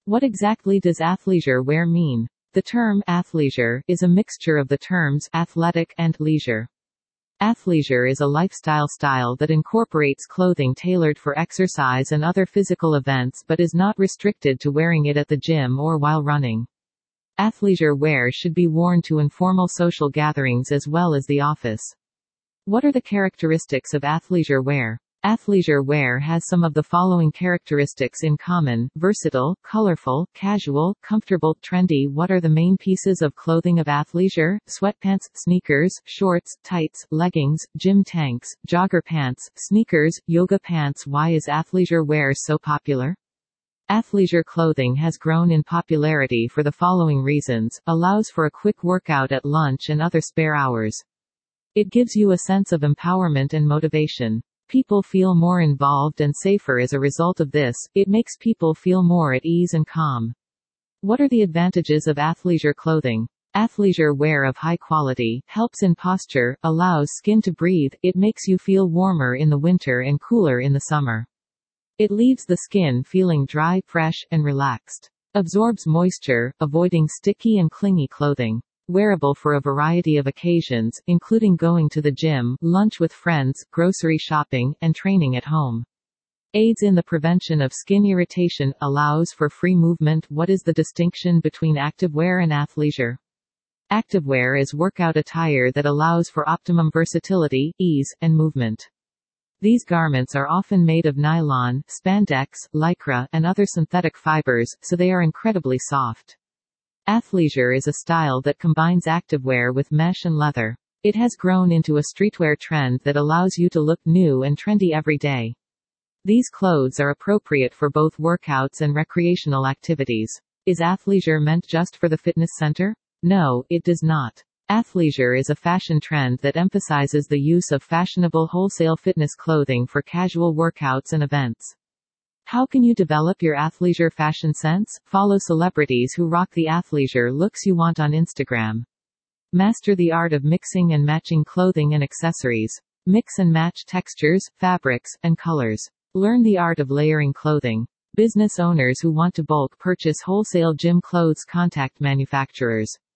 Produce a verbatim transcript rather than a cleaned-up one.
What exactly does athleisure wear mean? The term athleisure is a mixture of the terms athletic and leisure. Athleisure is a lifestyle style that incorporates clothing tailored for exercise and other physical events but is not restricted to wearing it at the gym or while running. Athleisure wear should be worn to informal social gatherings as well as the office. What are the characteristics of athleisure wear? Athleisure wear has some of the following characteristics in common: versatile, colorful, casual, comfortable, trendy. What are the main pieces of clothing of athleisure? Sweatpants, sneakers, shorts, tights, leggings, gym tanks, jogger pants, sneakers, yoga pants. Why is athleisure wear so popular? Athleisure clothing has grown in popularity for the following reasons: allows for a quick workout at lunch and other spare hours. It gives you a sense of empowerment and motivation. People feel more involved and safer as a result of this. It makes people feel more at ease and calm. What are the advantages of athleisure clothing? Athleisure wear of high quality helps in posture, allows skin to breathe, it makes you feel warmer in the winter and cooler in the summer. It leaves the skin feeling dry, fresh, and relaxed. Absorbs moisture, avoiding sticky and clingy clothing. Wearable for a variety of occasions, including going to the gym, lunch with friends, grocery shopping, and training at home. Aids in the prevention of skin irritation, allows for free movement. What is the distinction between activewear and athleisure? Activewear is workout attire that allows for optimum versatility, ease, and movement. These garments are often made of nylon, spandex, lycra, and other synthetic fibers, so they are incredibly soft. Athleisure is a style that combines activewear with mesh and leather. It has grown into a streetwear trend that allows you to look new and trendy every day. These clothes are appropriate for both workouts and recreational activities. Is athleisure meant just for the fitness center? No, it does not. Athleisure is a fashion trend that emphasizes the use of fashionable wholesale fitness clothing for casual workouts and events. How can you develop your athleisure fashion sense? Follow celebrities who rock the athleisure looks you want on Instagram. Master the art of mixing and matching clothing and accessories. Mix and match textures, fabrics, and colors. Learn the art of layering clothing. Business owners who want to bulk purchase wholesale gym clothes contact manufacturers.